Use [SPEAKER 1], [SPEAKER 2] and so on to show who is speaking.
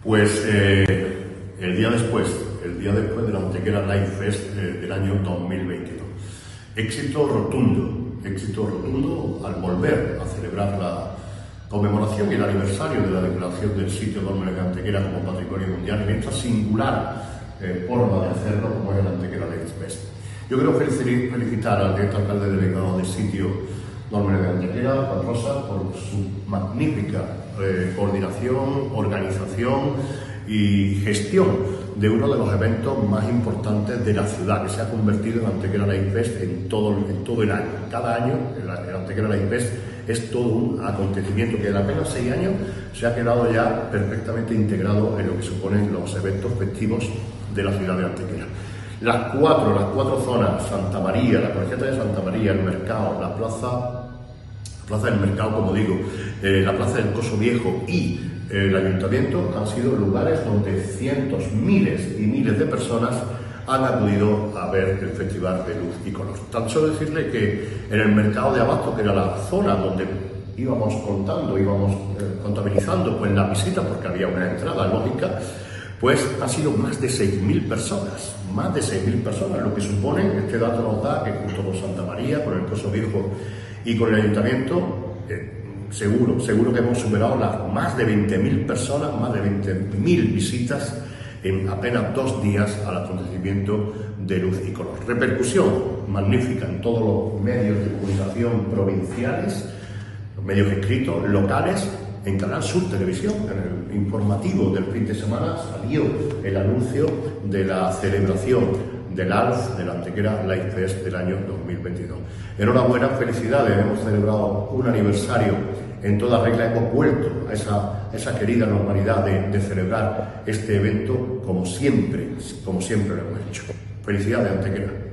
[SPEAKER 1] Pues el día después de la Antequera Live Fest del año 2022. Éxito rotundo al volver a celebrar la conmemoración y el aniversario de la declaración del sitio Dólmenes de Antequera como Patrimonio Mundial en esta singular forma de hacerlo como es el Antequera Live Fest. Yo quiero felicitar al director alcalde delegado del sitio Dólmenes de Antequera, Juan Rosa, por su magnífica coordinación, organización y gestión de uno de los eventos más importantes de la ciudad, que se ha convertido en Antequera Live Fest en todo el año. Cada año el Antequera Live Fest es todo un acontecimiento que en apenas 6 años se ha quedado ya perfectamente integrado en lo que suponen los eventos festivos de la ciudad de Antequera. Las cuatro zonas, Santa María, la Colegiata de Santa María, el mercado, la plaza del mercado, como digo, la plaza del Coso Viejo y el ayuntamiento han sido lugares donde cientos, miles y miles de personas han acudido a ver el Festival de Luz y Color. Tan solo decirle que en el mercado de Abasto, que era la zona donde íbamos contabilizando pues la visita, porque había una entrada lógica, pues ha sido más de 6.000 personas, lo que supone, este dato nos da que junto con Santa María, con el Coso Viejo y con el ayuntamiento, seguro que hemos superado las más de 20.000 personas, más de 20.000 visitas en apenas 2 días al acontecimiento de Luz y Color. Repercusión magnífica en todos los medios de comunicación provinciales, los medios escritos, locales. En Canal Sur Televisión, en el informativo del fin de semana, salió el anuncio de la celebración del ALF, de la Antequera Live Fest del año 2022. Enhorabuena, felicidades, hemos celebrado un aniversario en toda regla, hemos vuelto a esa querida normalidad de celebrar este evento como siempre lo hemos hecho. Felicidades, Antequera.